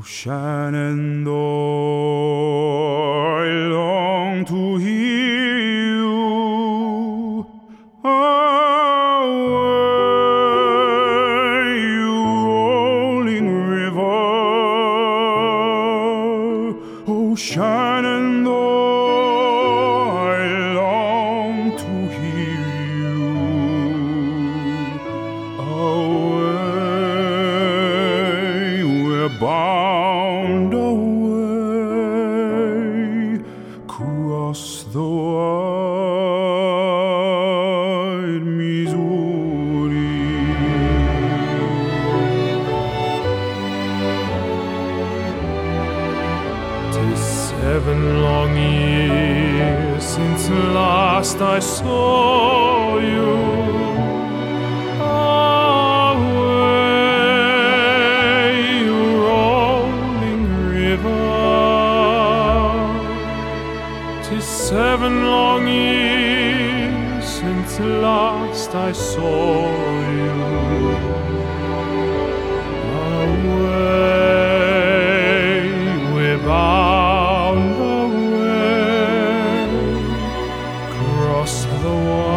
Shenandoah, I long to hear you. Away, you rolling river. Oh, Shenandoah, I long to hear you. Away, we're bound away, cross the wide Missouri. 'Tis 7 long years since last I saw you. Away, you rolling river. 'Tis 7 long years since last I saw you. Away, we're bound away, cross the water.